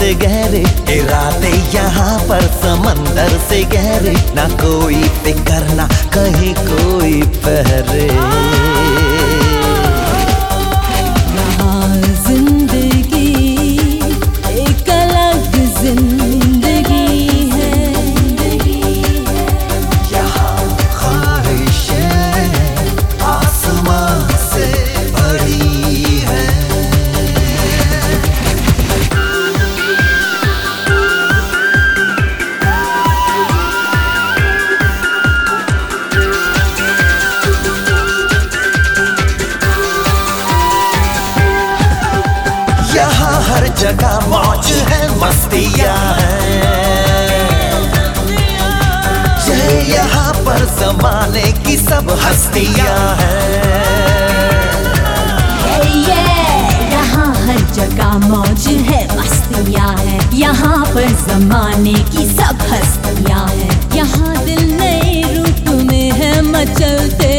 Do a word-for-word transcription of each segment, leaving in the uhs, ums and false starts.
से गहरे, इरादे यहाँ पर समंदर से गहरे, ना कोई फिक्र ना कहीं कोई पहरे। यहाँ हर जगह मौज है, मस्तियाँ हैं, ये यहाँ पर ज़माने की सब हस्तियाँ हैं। यहाँ हर जगह मौज है, मस्तियाँ हैं, यहाँ पर ज़माने की सब हस्तियाँ हैं। यहाँ दिल नए रूप में है मचलते,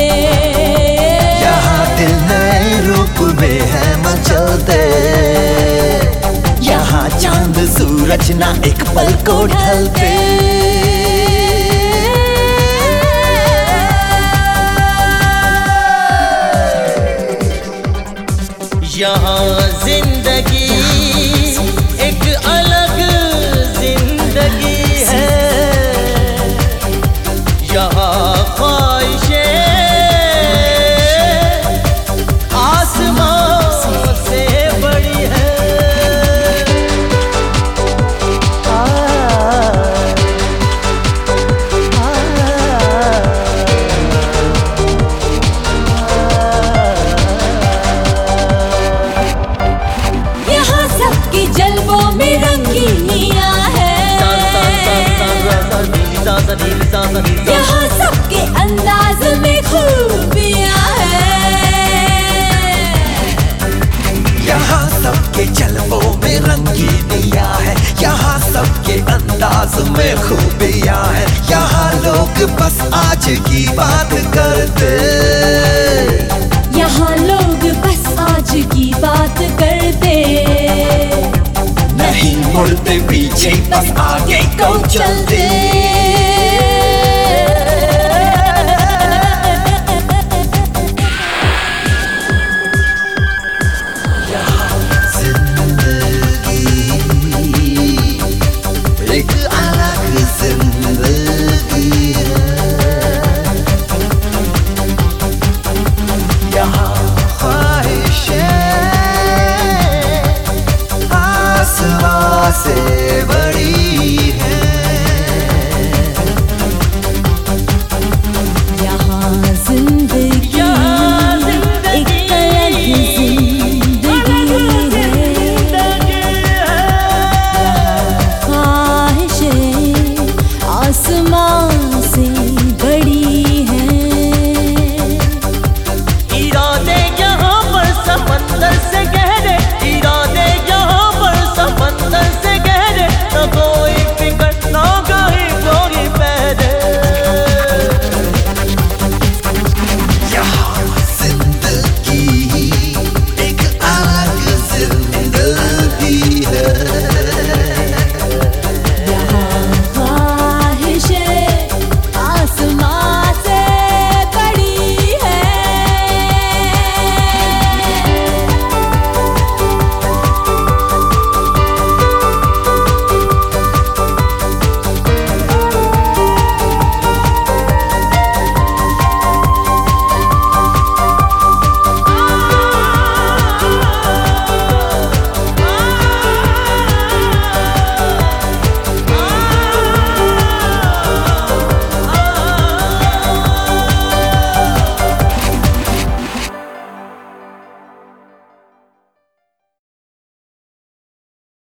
यहाँ दिल नए रूप में है मचलते, यहाँ चांद सूरज ना एक पल को ढलते। यहाँ जिंदगी एक अलग जिंदगी है, यहाँ ख्वाहिशें आसमां से बड़ी है। यहाँ सबके अंदाज में खूबियाँ हैं, यहाँ सबके जलवों में रंगीनियाँ है, यहाँ सबके अंदाज में खूबियाँ है। यहाँ लोग बस आज की बात करते, यहाँ लोग बस आज की बात करते, नहीं मुड़ते पीछे बस आगे को चलते।